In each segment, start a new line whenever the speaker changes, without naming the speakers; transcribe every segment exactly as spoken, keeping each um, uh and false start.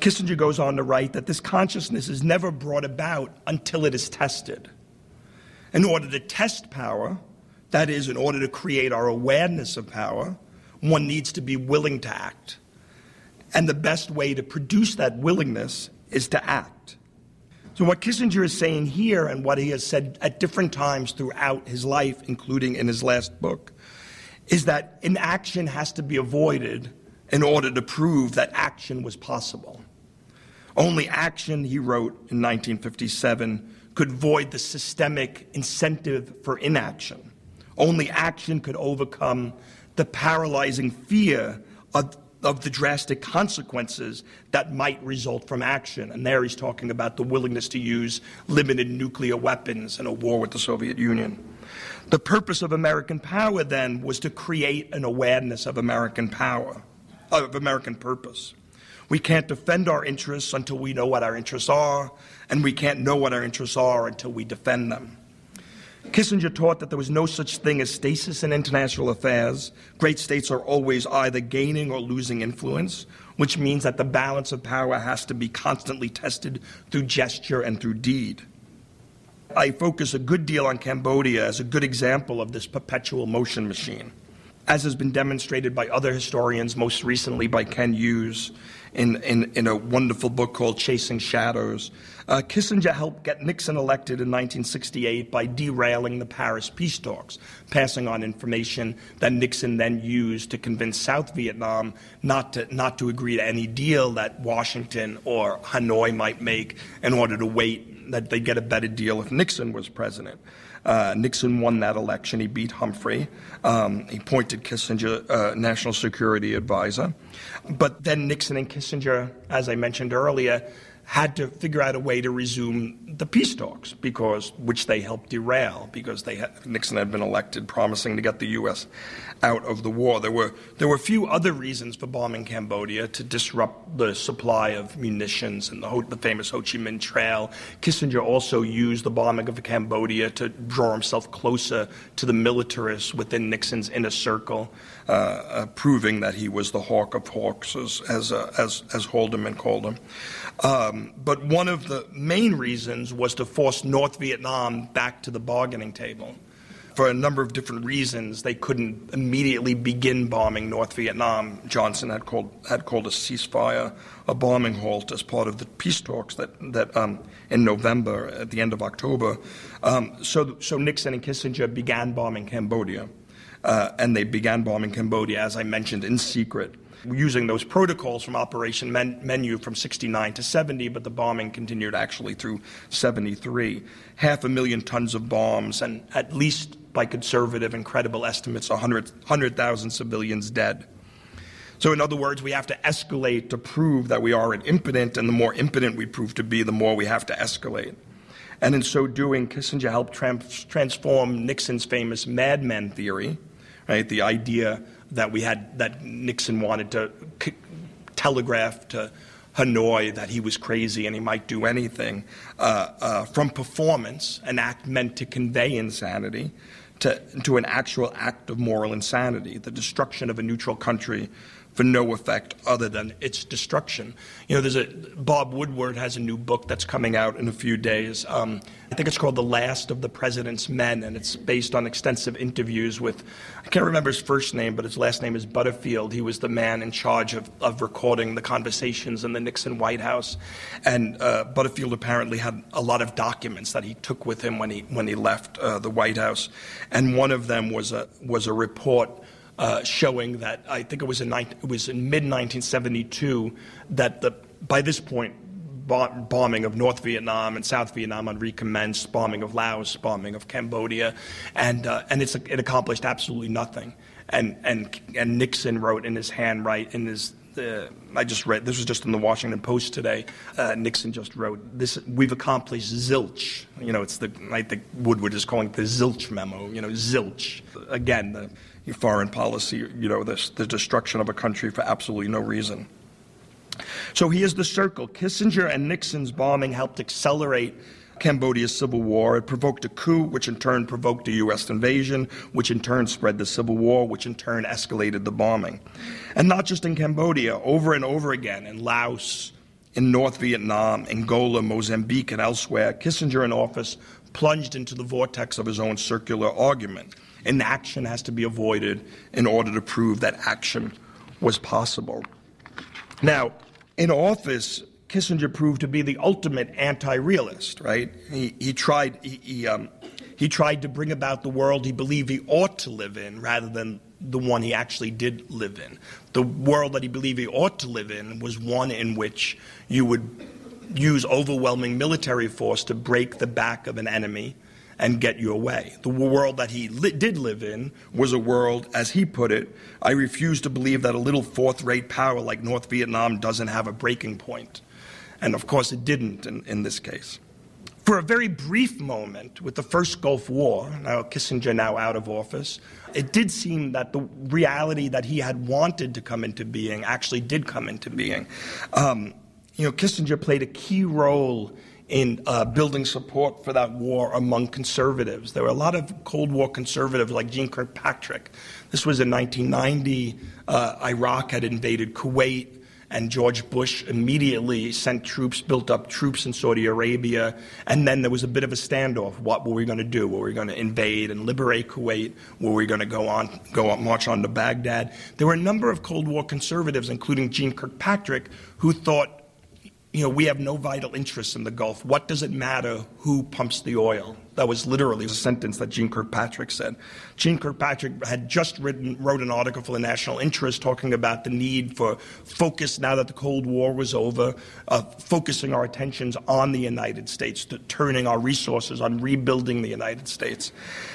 Kissinger goes on to write that this consciousness is never brought about until it is tested. In order to test power, that is, in order to create our awareness of power, one needs to be willing to act. And the best way to produce that willingness is to act. So what Kissinger is saying here, and what he has said at different times throughout his life, including in his last book, is that inaction has to be avoided in order to prove that action was possible. Only action, he wrote in nineteen fifty-seven, could void the systemic incentive for inaction. Only action could overcome the paralyzing fear of, of the drastic consequences that might result from action. And there he's talking about the willingness to use limited nuclear weapons in a war with the Soviet Union. The purpose of American power, then, was to create an awareness of American power, of American purpose. We can't defend our interests until we know what our interests are, and we can't know what our interests are until we defend them. Kissinger taught that there was no such thing as stasis in international affairs. Great states are always either gaining or losing influence, which means that the balance of power has to be constantly tested through gesture and through deed. I focus a good deal on Cambodia as a good example of this perpetual motion machine, as has been demonstrated by other historians, most recently by Ken Hughes in, in, in a wonderful book called Chasing Shadows. Uh, Kissinger helped get Nixon elected in nineteen sixty-eight by derailing the Paris peace talks, passing on information that Nixon then used to convince South Vietnam not to, not to agree to any deal that Washington or Hanoi might make in order to wait that they'd get a better deal if Nixon was president. Uh, Nixon won that election. He beat Humphrey. Um, he appointed Kissinger uh, national security advisor. But then Nixon and Kissinger, as I mentioned earlier, had to figure out a way to resume the peace talks, because which they helped derail, because they had, Nixon had been elected promising to get the U S out of the war. There were there were a few other reasons for bombing Cambodia: to disrupt the supply of munitions and the, Ho, the famous Ho Chi Minh Trail. Kissinger also used the bombing of Cambodia to draw himself closer to the militarists within Nixon's inner circle, uh, uh, proving that he was the hawk of hawks, as as, uh, as, as Haldeman called him. Um, but one of the main reasons was to force North Vietnam back to the bargaining table. For a number of different reasons, they couldn't immediately begin bombing North Vietnam. Johnson had called had called a ceasefire, a bombing halt, as part of the peace talks that that um, in November, at the end of October. Um, so, so Nixon and Kissinger began bombing Cambodia, uh, and they began bombing Cambodia, as I mentioned, in secret, using those protocols from Operation Men- Menu from sixty-nine to seventy, but the bombing continued actually through seventy-three. Half a million tons of bombs, and at least by conservative and credible estimates, one hundred thousand civilians dead. So in other words, we have to escalate to prove that we aren't impotent, and the more impotent we prove to be, the more we have to escalate. And in so doing, Kissinger helped trans- transform Nixon's famous madmen theory, right? The idea that we had, that Nixon wanted to c- telegraph to Hanoi that he was crazy and he might do anything, uh, uh, from performance, an act meant to convey insanity, to, to an actual act of moral insanity, the destruction of a neutral country for no effect other than its destruction. You know, there's a Bob Woodward has a new book that's coming out in a few days. Um, I think it's called The Last of the President's Men, and it's based on extensive interviews with, I can't remember his first name, but his last name is Butterfield. He was the man in charge of, of recording the conversations in the Nixon White House. And uh, Butterfield apparently had a lot of documents that he took with him when he when he left uh, the White House. And one of them was a was a report Uh, showing that, I think it was in it was in mid nineteen seventy-two, that the by this point bo- bombing of North Vietnam and South Vietnam had recommenced, bombing of Laos, bombing of Cambodia, and uh, and it's it accomplished absolutely nothing. And and and Nixon wrote in his handwrite in his. Uh, I just read, this was just in the Washington Post today, uh, Nixon just wrote, "This we've accomplished zilch." You know, it's the, I think Woodward is calling it the zilch memo, you know, zilch. Again, the foreign policy, you know, this, the destruction of a country for absolutely no reason. So here's the circle. Kissinger and Nixon's bombing helped accelerate Cambodia's civil war. It provoked a coup, which in turn provoked a U S invasion, which in turn spread the civil war, which in turn escalated the bombing. And not just in Cambodia, over and over again in Laos, in North Vietnam, Angola, Mozambique, and elsewhere, Kissinger in office plunged into the vortex of his own circular argument. Inaction has to be avoided in order to prove that action was possible. Now, in office, Kissinger proved to be the ultimate anti-realist, right? He, he tried he, he, um, he tried to bring about the world he believed he ought to live in rather than the one he actually did live in. The world that he believed he ought to live in was one in which you would use overwhelming military force to break the back of an enemy and get your way. The world that he li- did live in was a world, as he put it, I refuse to believe that a little fourth-rate power like North Vietnam doesn't have a breaking point. And of course it didn't in, in this case. For a very brief moment with the first Gulf War, now Kissinger now out of office, it did seem that the reality that he had wanted to come into being actually did come into being. Um, you know, Kissinger played a key role in uh, building support for that war among conservatives. There were a lot of Cold War conservatives like Jeane Kirkpatrick. This was in nineteen ninety. Uh, Iraq had invaded Kuwait, and George Bush immediately sent troops, built up troops in Saudi Arabia, and then there was a bit of a standoff. What were we going to do? Were we going to invade and liberate Kuwait? Were we going to go on, go on, march on to Baghdad? There were a number of Cold War conservatives, including Jeane Kirkpatrick, who thought, you know, we have no vital interest in the Gulf. What does it matter who pumps the oil? That was literally a sentence that Jeane Kirkpatrick said. Jeane Kirkpatrick had just written, wrote an article for the National Interest talking about the need for focus now that the Cold War was over, uh, focusing our attentions on the United States, to turning our resources on rebuilding the United States.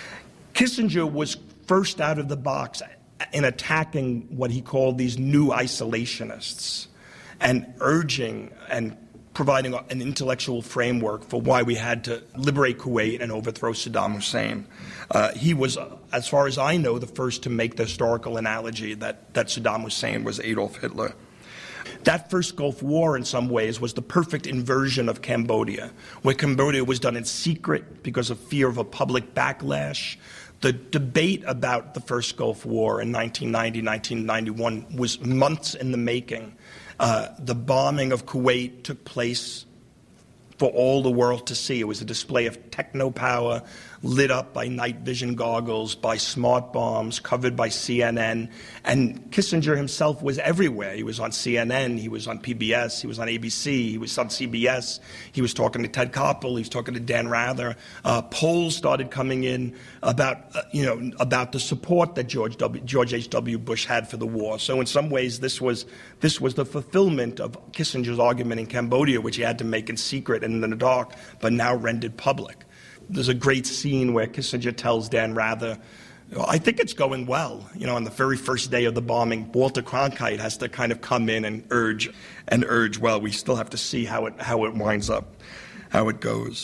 Kissinger was first out of the box in attacking what he called these new isolationists, and urging and providing an intellectual framework for why we had to liberate Kuwait and overthrow Saddam Hussein. Uh, he was, as far as I know, the first to make the historical analogy that, that Saddam Hussein was Adolf Hitler. That first Gulf War, in some ways, was the perfect inversion of Cambodia, where Cambodia was done in secret because of fear of a public backlash. The debate about the first Gulf War in nineteen ninety, nineteen ninety-one was months in the making. Uh, the bombing of Kuwait took place for all the world to see. It was a display of techno-power lit up by night vision goggles, by smart bombs, covered by C N N. And Kissinger himself was everywhere. He was on C N N, he was on P B S, he was on A B C, he was on C B S. He was talking to Ted Koppel, he was talking to Dan Rather. Uh, polls started coming in about, uh, you know, about the support that George W. George H W. Bush had for the war. So in some ways, this was this was the fulfillment of Kissinger's argument in Cambodia, which he had to make in secret and in the dark, but now rendered public. There's a great scene where Kissinger tells Dan Rather, I think it's going well. You know, on the very first day of the bombing, Walter Cronkite has to kind of come in and urge, and urge, well, we still have to see how it, how it winds up, how it goes.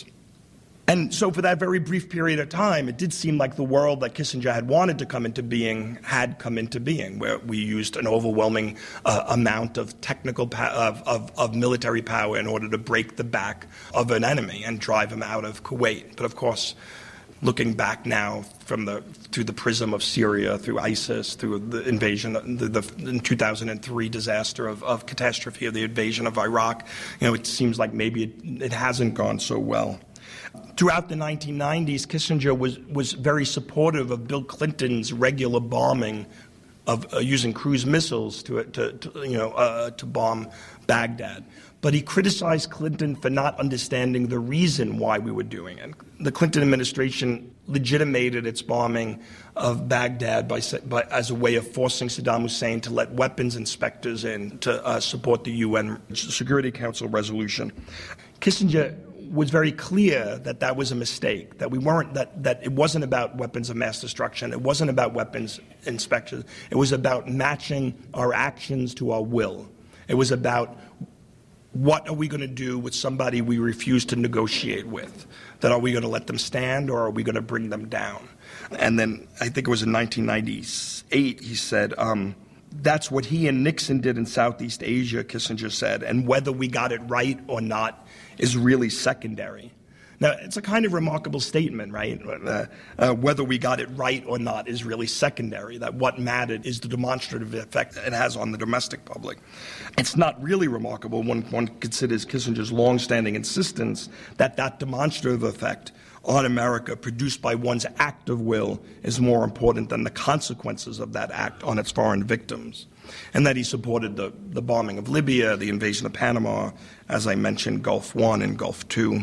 And so for that very brief period of time, it did seem like the world that Kissinger had wanted to come into being had come into being, where we used an overwhelming uh, amount of technical pa- of, of, of military power in order to break the back of an enemy and drive him out of Kuwait. But of course, looking back now from the through the prism of Syria, through ISIS, through the invasion, the, the in two thousand three disaster of, of catastrophe of the invasion of Iraq, you know, it seems like maybe it, it hasn't gone so well. Throughout the nineteen nineties, Kissinger was, was very supportive of Bill Clinton's regular bombing of uh, using cruise missiles to, to, to you know uh, to bomb Baghdad. But he criticized Clinton for not understanding the reason why we were doing it. The Clinton administration legitimated its bombing of Baghdad by, by, as a way of forcing Saddam Hussein to let weapons inspectors in to uh, support the U N Security Council resolution. Kissinger was very clear that that was a mistake, that we weren't, that, that it wasn't about weapons of mass destruction, it wasn't about weapons inspections, it was about matching our actions to our will. It was about what are we going to do with somebody we refuse to negotiate with? That are we going to let them stand or are we going to bring them down? And then I think it was in nineteen ninety-eight he said, um, that's what he and Nixon did in Southeast Asia, Kissinger said, and whether we got it right or not is really secondary. Now, it's a kind of remarkable statement, right? Uh, uh, whether we got it right or not is really secondary, that what mattered is the demonstrative effect it has on the domestic public. It's not really remarkable when one considers Kissinger's longstanding insistence that that demonstrative effect on America produced by one's act of will is more important than the consequences of that act on its foreign victims, and that he supported the, the bombing of Libya, the invasion of Panama, as I mentioned, Gulf One and Gulf Two.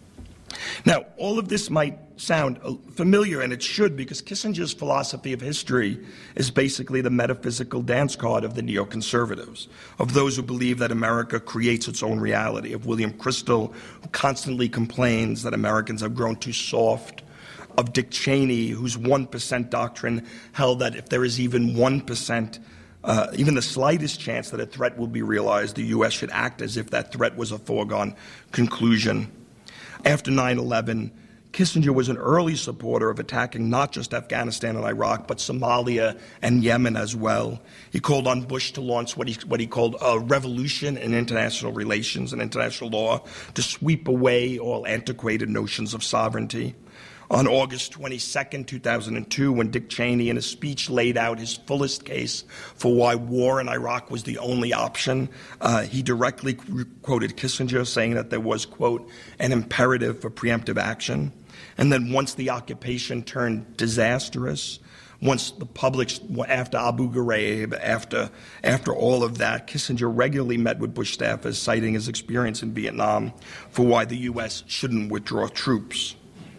Now, all of this might sound familiar, and it should, because Kissinger's philosophy of history is basically the metaphysical dance card of the neoconservatives, of those who believe that America creates its own reality, of William Kristol, who constantly complains that Americans have grown too soft, of Dick Cheney, whose one percent doctrine held that if there is even one percent, uh, even the slightest chance that a threat will be realized, the U S should act as if that threat was a foregone conclusion. After nine eleven, Kissinger was an early supporter of attacking not just Afghanistan and Iraq, but Somalia and Yemen as well. He called on Bush to launch what he, what he called a revolution in international relations and international law to sweep away all antiquated notions of sovereignty. On August twenty-second, two thousand two, when Dick Cheney in a speech laid out his fullest case for why war in Iraq was the only option, uh, he directly quoted Kissinger saying that there was, quote, an imperative for preemptive action. And then once the occupation turned disastrous, once the public, after Abu Ghraib, after, after all of that, Kissinger regularly met with Bush staffers, citing his experience in Vietnam for why the U S shouldn't withdraw troops.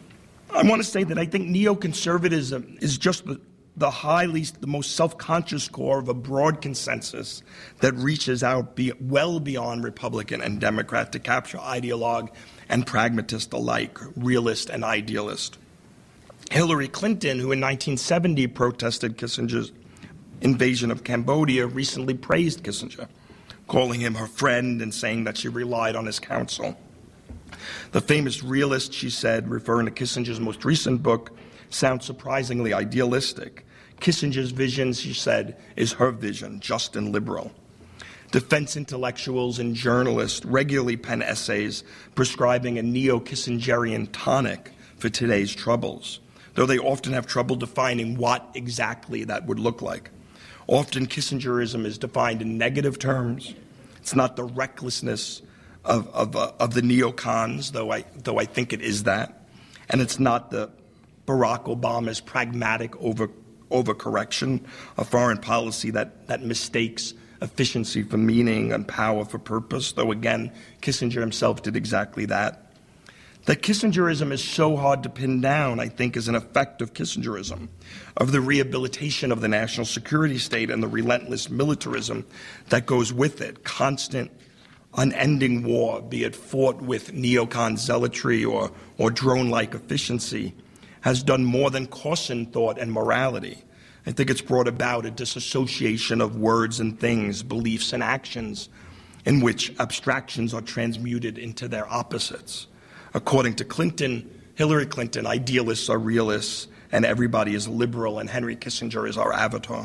I want to say that I think neoconservatism is just the, the highly, the most self-conscious core of a broad consensus that reaches out be, well beyond Republican and Democrat to capture ideologue and pragmatist alike, realist and idealist. Hillary Clinton, who in nineteen seventy protested Kissinger's invasion of Cambodia, recently praised Kissinger, calling him her friend and saying that she relied on his counsel. The famous realist, she said, referring to Kissinger's most recent book, sounds surprisingly idealistic. Kissinger's vision, she said, is her vision, just and liberal. Defense intellectuals and journalists regularly pen essays prescribing a neo-Kissingerian tonic for today's troubles, though they often have trouble defining what exactly that would look like. Often Kissingerism is defined in negative terms. It's not the recklessness of, of, uh, of the neocons, though I, though I think it is that. And it's not the Barack Obama's pragmatic over, overcorrection of foreign policy that, that mistakes efficiency for meaning and power for purpose, though again, Kissinger himself did exactly that. That Kissingerism is so hard to pin down, I think, is an effect of Kissingerism, of the rehabilitation of the national security state and the relentless militarism that goes with it, constant, unending war, be it fought with neocon zealotry or, or drone-like efficiency, has done more than coarsen thought and morality. I think it's brought about a disassociation of words and things, beliefs and actions, in which abstractions are transmuted into their opposites. According to Clinton, Hillary Clinton, idealists are realists, and everybody is liberal, and Henry Kissinger is our avatar.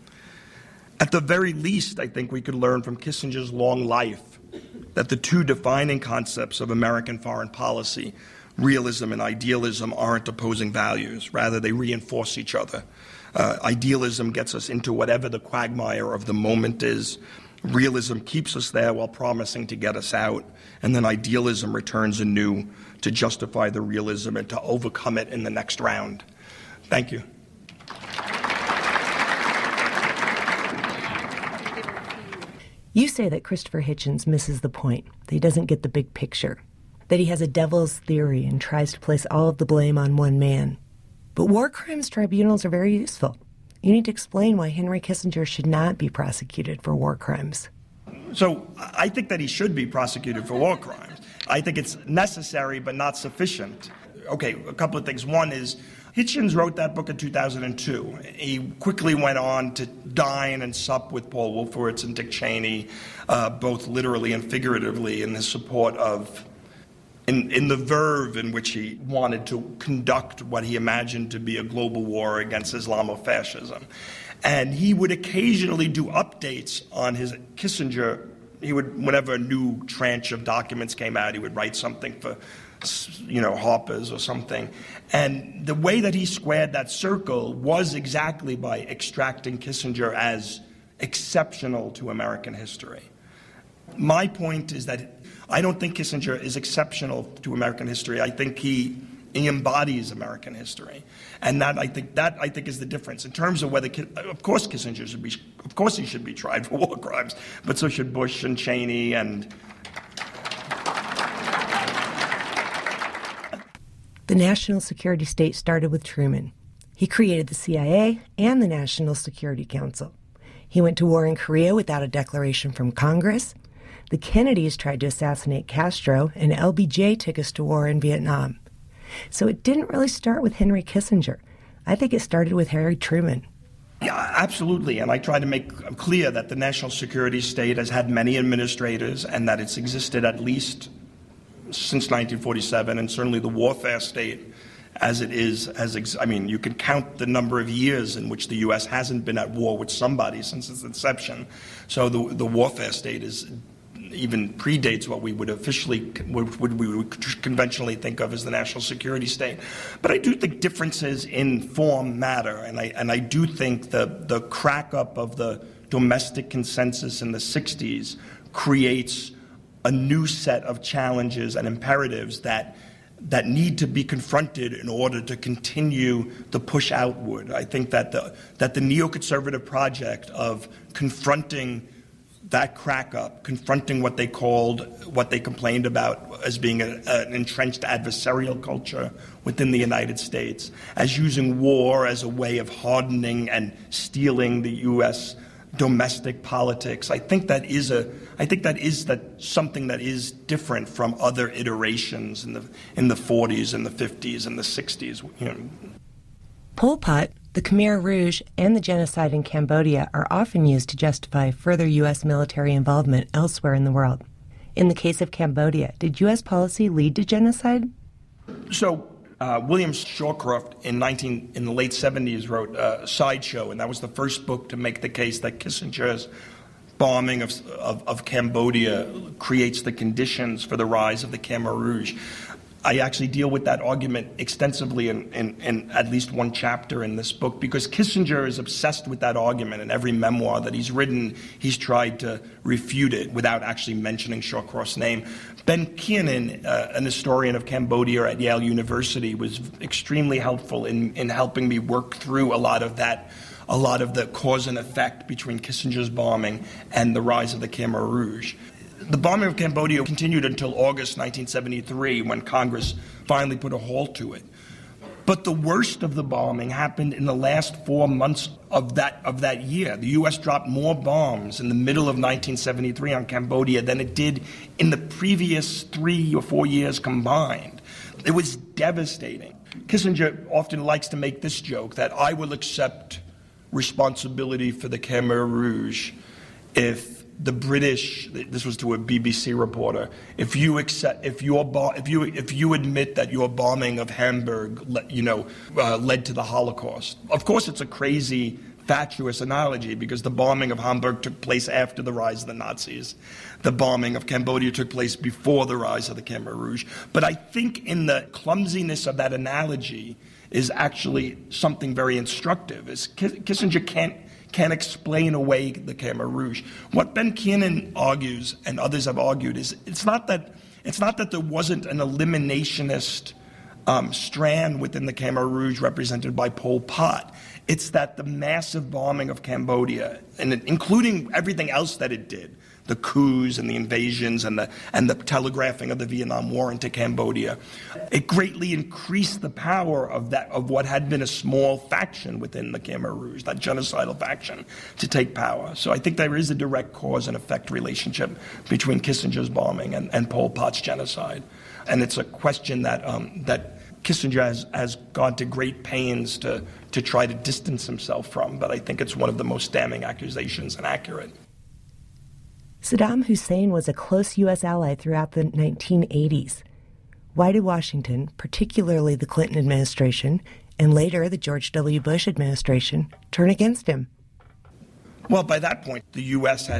At the very least, I think we could learn from Kissinger's long life that the two defining concepts of American foreign policy, realism and idealism, aren't opposing values. Rather, they reinforce each other. Uh, idealism gets us into whatever the quagmire of the moment is. Realism keeps us there while promising to get us out. And then idealism returns anew to justify the realism and to overcome it in the next round. Thank you.
You say that Christopher Hitchens misses the point, that he doesn't get the big picture, that he has a devil's theory and tries to place all of the blame on one man. But war crimes tribunals are very useful. You need to explain why Henry Kissinger should not be prosecuted for war crimes.
So I think that he should be prosecuted for war crimes. I think it's necessary but not sufficient. Okay, a couple of things. One is Hitchens wrote that book in two thousand two. He quickly went on to dine and sup with Paul Wolfowitz and Dick Cheney, uh, both literally and figuratively, in his support of, in, in the verve in which he wanted to conduct what he imagined to be a global war against Islamofascism. And he would occasionally do updates on his Kissinger. He would, whenever a new tranche of documents came out, he would write something for you know, Harper's or something. And the way that he squared that circle was exactly by extracting Kissinger as exceptional to American history. My point is that I don't think Kissinger is exceptional to American history. I think he, he embodies American history. And that I think that I think is the difference. In terms of whether, of course Kissinger should be, of course he should be tried for war crimes, but so should Bush and Cheney and
the national security state started with Truman. He created the C I A and the National Security Council. He went to war in Korea without a declaration from Congress. The Kennedys tried to assassinate Castro, and L B J took us to war in Vietnam. So it didn't really start with Henry Kissinger. I think it started with Harry Truman.
Yeah, absolutely. And I try to make clear that the national security state has had many administrators and that it's existed at least since nineteen forty-seven, and certainly the warfare state as it is, has ex- I mean, you can count the number of years in which the U S hasn't been at war with somebody since its inception. So the the warfare state is even predates what we would officially, what we would conventionally think of as the national security state. But I do think differences in form matter, and I and I do think the the crack up of the domestic consensus in the sixties creates a new set of challenges and imperatives that that need to be confronted in order to continue the push outward. I think that the that the neoconservative project of confronting that crack up, confronting what they called, what they complained about as being a, an entrenched adversarial culture within the United States, as using war as a way of hardening and stealing the U S domestic politics. I think that is a, I think that is that something that is different from other iterations in the in the forties and the fifties and the sixties. You know.
Pol Pot, the Khmer Rouge, and the genocide in Cambodia are often used to justify further U S military involvement elsewhere in the world. In the case of Cambodia, did U S policy lead to genocide?
So uh, William Shawcroft in nineteen in the late seventies wrote uh, Sideshow, and that was the first book to make the case that Kissinger's bombing of, of, of Cambodia creates the conditions for the rise of the Khmer Rouge. I actually deal with that argument extensively in, in, in at least one chapter in this book, because Kissinger is obsessed with that argument. In every memoir that he's written, he's tried to refute it without actually mentioning Shawcroft's name. Ben Kiernan, uh, an historian of Cambodia at Yale University, was extremely helpful in, in helping me work through a lot of that, a lot of the cause and effect between Kissinger's bombing and the rise of the Khmer Rouge. The bombing of Cambodia continued until August nineteen seventy-three, when Congress finally put a halt to it. But the worst of the bombing happened in the last four months of that of that year. The U S dropped more bombs in the middle of nineteen seventy-three on Cambodia than it did in the previous three or four years combined. It was devastating. Kissinger often likes to make this joke that I will accept responsibility for the Khmer Rouge if the British, this was to a B B C reporter, if you accept, if your bo- if you if you admit that your bombing of Hamburg, you know, uh, led to the Holocaust. Of course, it's a crazy, fatuous analogy, because the bombing of Hamburg took place after the rise of the Nazis. The bombing of Cambodia took place before the rise of the Khmer Rouge. But I think in the clumsiness of that analogy is actually something very instructive. Is Kissinger can't. can't explain away the Khmer Rouge. What Ben Kiernan argues, and others have argued, is it's not that it's not that there wasn't an eliminationist um, strand within the Khmer Rouge represented by Pol Pot. It's that the massive bombing of Cambodia, and it, including everything else that it did, the coups and the invasions and the and the telegraphing of the Vietnam War into Cambodia, it greatly increased the power of that of what had been a small faction within the Khmer Rouge, that genocidal faction, to take power. So I think there is a direct cause and effect relationship between Kissinger's bombing and, and Pol Pot's genocide, and it's a question that um, that Kissinger has, has gone to great pains to to try to distance himself from. But I think it's one of the most damning accusations and accurate.
Saddam Hussein was a close U S ally throughout the nineteen eighties. Why did Washington, particularly the Clinton administration, and later the George W. Bush administration, turn against him?
Well, by that point, the U S had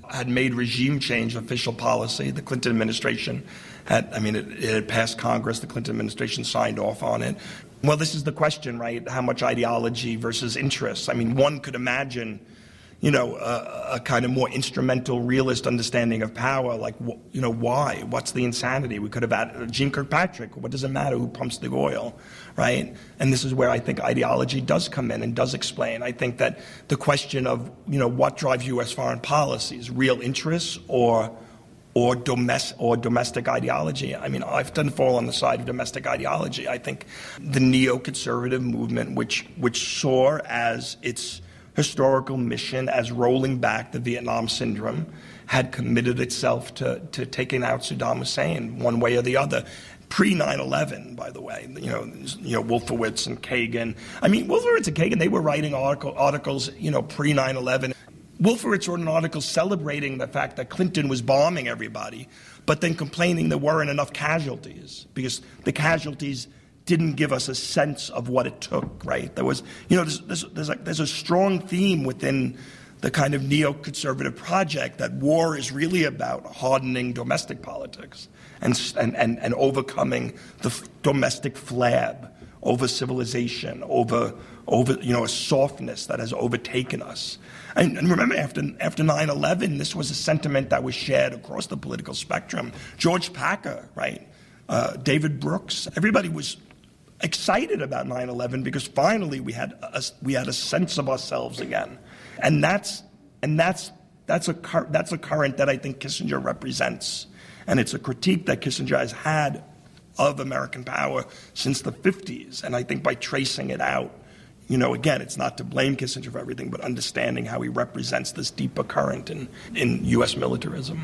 had made regime change official policy. The Clinton administration had, I mean, it, it had passed Congress. The Clinton administration signed off on it. Well, this is the question, right? How much ideology versus interests? I mean, one could imagine, you know, a, a kind of more instrumental, realist understanding of power, like, you know, why? What's the insanity? We could have added Jeane Kirkpatrick. What does it matter who pumps the oil, right? And this is where I think ideology does come in and does explain. I think that the question of, you know, what drives U S foreign policy is real interests or or domestic or domestic ideology. I mean, I often fall on the side of domestic ideology. I think the neoconservative movement, which which saw as its historical mission as rolling back the Vietnam syndrome, had committed itself to, to taking out Saddam Hussein one way or the other. Pre nine eleven, by the way, you know, you know, Wolfowitz and Kagan. I mean, Wolfowitz and Kagan, they were writing article, articles, you know, pre nine eleven. Wolfowitz wrote an article celebrating the fact that Clinton was bombing everybody, but then complaining there weren't enough casualties because the casualties didn't give us a sense of what it took, right? There was, you know, there's, there's, there's, a, there's a strong theme within the kind of neoconservative project that war is really about hardening domestic politics and, and, and, and overcoming the f- domestic flab over civilization, over, over, you know, a softness that has overtaken us. And, and remember, after after nine eleven, this was a sentiment that was shared across the political spectrum. George Packer, right? Uh, David Brooks, everybody was excited about nine eleven because finally we had a, we had a sense of ourselves again, and that's and that's that's a cur- that's a current that I think Kissinger represents, and it's a critique that Kissinger has had of American power since the fifties, and I think by tracing it out, you know, again, it's not to blame Kissinger for everything, but understanding how he represents this deeper current in, in U S militarism.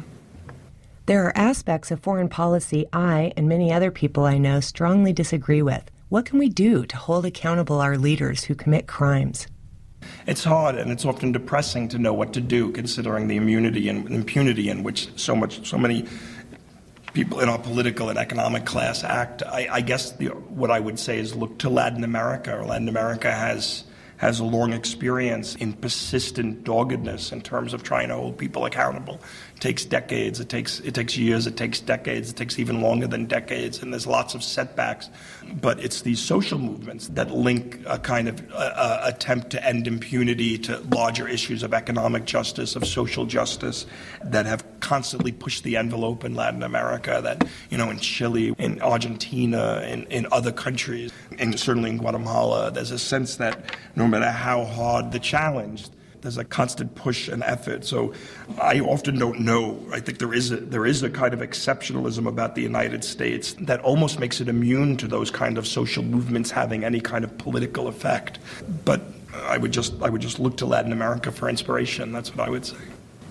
There are aspects of foreign policy I and many other people I know strongly disagree with. What can we do to hold accountable our leaders who commit crimes?
It's hard, and it's often depressing to know what to do, considering the immunity and impunity in which so much, so many people in our political and economic class act. I, I guess the, what I would say is look to Latin America. Latin America has has a long experience in persistent doggedness in terms of trying to hold people accountable. It takes decades, it takes it takes years, it takes decades, it takes even longer than decades, and there's lots of setbacks. But it's these social movements that link a kind of uh, uh, attempt to end impunity to larger issues of economic justice, of social justice, that have constantly pushed the envelope in Latin America, that, you know, in Chile, in Argentina, in, in other countries, and certainly in Guatemala, there's a sense that no matter how hard the challenge, there's a constant push and effort. So I often don't know. I think there is a, there is a kind of exceptionalism about the United States that almost makes it immune to those kind of social movements having any kind of political effect. But I would just I would just look to Latin America for inspiration. That's what I would say.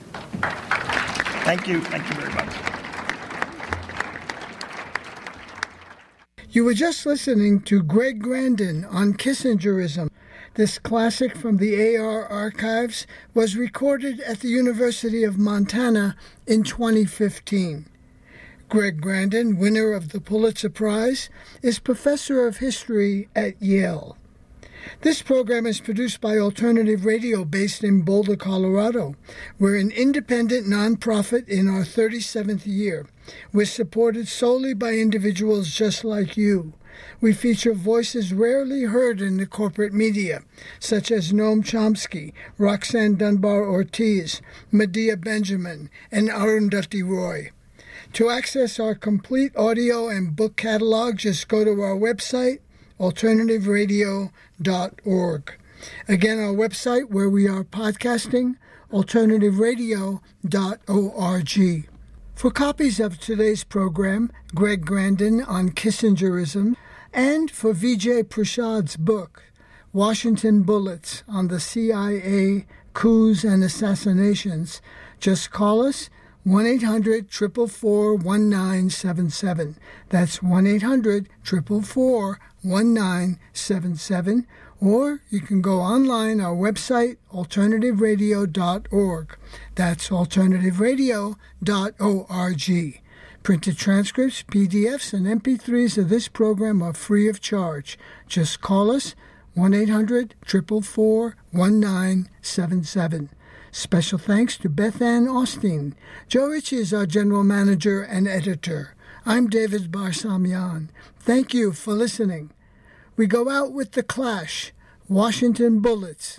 Thank you. Thank you very much.
You were just listening to Greg Grandin on Kissingerism. This classic from the A R archives was recorded at the University of Montana in twenty fifteen. Greg Grandin, winner of the Pulitzer Prize, is professor of history at Yale. This program is produced by Alternative Radio based in Boulder, Colorado. We're an independent nonprofit in our thirty-seventh year. We're supported solely by individuals just like you. We feature voices rarely heard in the corporate media, such as Noam Chomsky, Roxanne Dunbar-Ortiz, Medea Benjamin, and Arundhati Roy. To access our complete audio and book catalog, just go to our website, alternative radio dot org. Again, our website where we are podcasting, alternative radio dot org. For copies of today's program, Greg Grandin on Kissingerism, and for Vijay Prashad's book, Washington Bullets on the C I A, Coups and Assassinations, just call us one eight hundred, four four four, one nine seven seven. That's one eight hundred, four four four, one nine seven seven. Or you can go online, our website, alternative radio dot org. That's alternative radio dot org. Printed transcripts, P D Fs, and M P threes of this program are free of charge. Just call us, one eight hundred, four four four, one nine seven seven. Special thanks to Beth Ann Austin. Joe Ritchie is our general manager and editor. I'm David Barsamian. Thank you for listening. We go out with The Clash, Washington Bullets.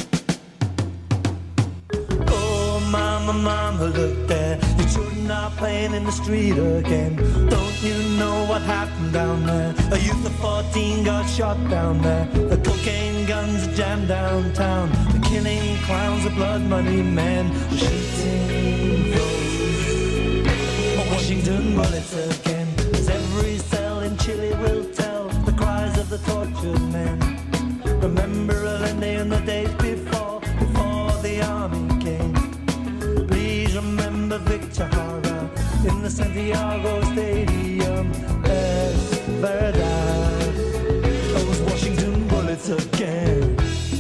Oh, mama, mama, look there. Your children are playing in the street again. Don't you know what happened down there? A youth of fourteen got shot down there. The cocaine guns jammed downtown. The killing clowns, the blood money men, the shooting those Washington bullets again. As every cell in Chile will tell the cries of the tortured men. Remember Allende and the days before, before the army came. Please remember Victor Jara in the Santiago Stadium. Es verdad, those Washington bullets again.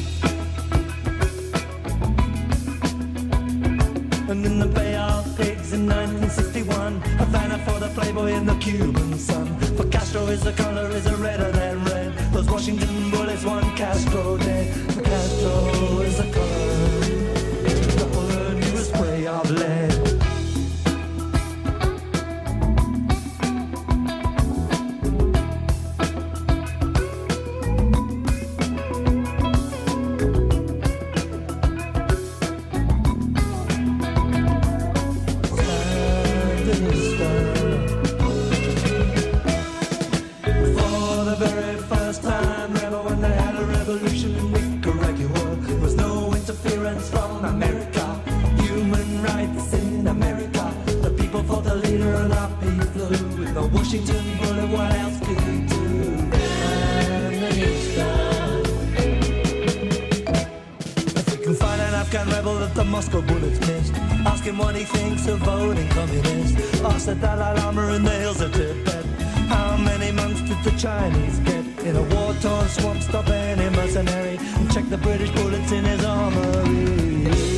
And in the Bay of Pigs in nineteen sixty-one, Havana for the Playboy and the Cuban sun. For Castro is the color, is a redder than red. Those Washington bullets, one Castro dead. For Castro is the color, the bullet, new spray of lead. Washington bullet, what else could he do? And the new star. If we can find an Afghan rebel that the Moscow bullets missed, ask him what he thinks of voting communist. Ask the Dalai Lama in the hills of Tibet, how many months did the Chinese get? In a war-torn swamp, stop any mercenary and check the British bullets in his armory.